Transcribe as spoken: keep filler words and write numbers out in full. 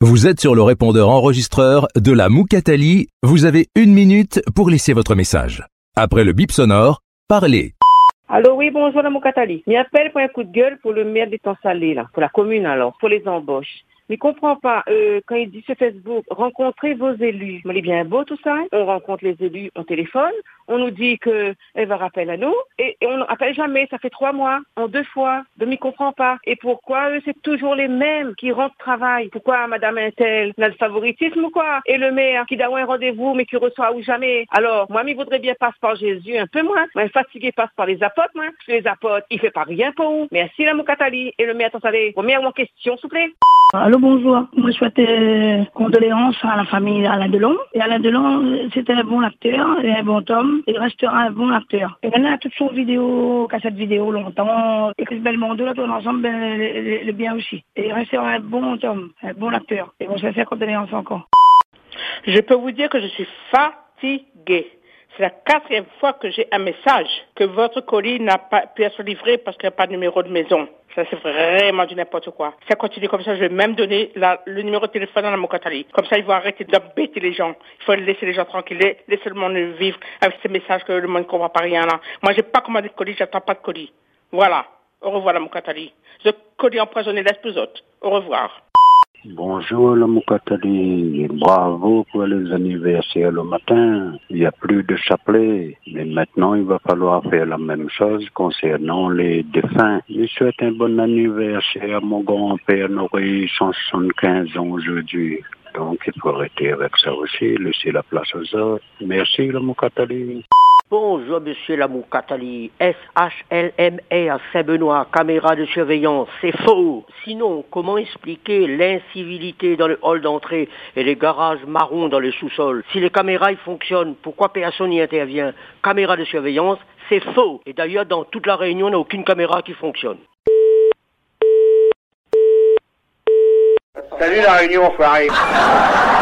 Vous êtes sur le répondeur enregistreur de la Moukatali. Vous avez une minute pour laisser votre message. Après le bip sonore, parlez. Allô, oui, bonjour la Moukatali. Je appelle pour un coup de gueule pour le maire d'Étang Salé, là, pour la commune alors, pour les embauches. Mais comprends pas, euh, quand il dit sur Facebook, rencontrez vos élus. Mais il est bien beau tout ça, hein? On rencontre les élus, on téléphone, on nous dit que elle va rappeler à nous, et, et on n'appelle jamais, ça fait trois mois, en deux fois, donc il comprend pas. Et pourquoi eux, c'est toujours les mêmes qui rentrent travail? Pourquoi madame Intel n'a le favoritisme ou quoi? Et le maire qui donne un rendez-vous, mais qui reçoit ou jamais? Alors, moi, il voudrait bien passer par Jésus un peu moins, mais fatigué passe par les apôtres, moi. Parce que les apôtres, il fait pas rien pour vous. Merci la Moukatali, et le maire, attendez, première en question, s'il vous plaît. Allô, bonjour. Moi, je souhaite euh, condoléances à la famille Alain Delon. Et Alain Delon, c'était un bon acteur et un bon homme. Il restera un bon acteur. Et maintenant, toute son vidéo, cassette vidéo longtemps, et que Belmondo, là, tout ensemble, ben, le, le, le bien aussi. Et il restera un bon homme, un bon acteur. Et bon, je vais faire condoléances encore. Je peux vous dire que je suis fatiguée. C'est la quatrième fois que j'ai un message que votre colis n'a pas pu être livré parce qu'il n'y a pas de numéro de maison. Ça, c'est vraiment du n'importe quoi. Si ça continue comme ça, je vais même donner la, le numéro de téléphone à la Moukatali. Comme ça, ils vont arrêter d'embêter les gens. Il faut laisser les gens tranquilles. Laisser le monde vivre avec ces messages que le monde ne comprend pas rien là. Moi, j'ai pas commandé de colis, j'attends pas de colis. Voilà. Au revoir, la Moukatali. Ce colis empoisonné laisse plus autres. Au revoir. Bonjour la Moukatali, bravo pour les anniversaires le matin. Il n'y a plus de chapelet, mais maintenant il va falloir faire la même chose concernant les défunts. Je souhaite un bon anniversaire à mon grand-père Noré, cent soixante-quinze ans aujourd'hui. Donc il faut arrêter avec ça aussi, laisser la place aux autres. Merci la Moukatali. Bonjour monsieur la Moukatali, S H L M R Saint-Benoît, caméra de surveillance, c'est faux. Sinon, comment expliquer l'incivilité dans le hall d'entrée et les garages marrons dans le sous-sol? Si les caméras y fonctionnent, pourquoi personne n'y intervient? Caméra de surveillance, c'est faux. Et d'ailleurs, dans toute la Réunion, il n'y a aucune caméra qui fonctionne. Salut la Réunion, enfoiré.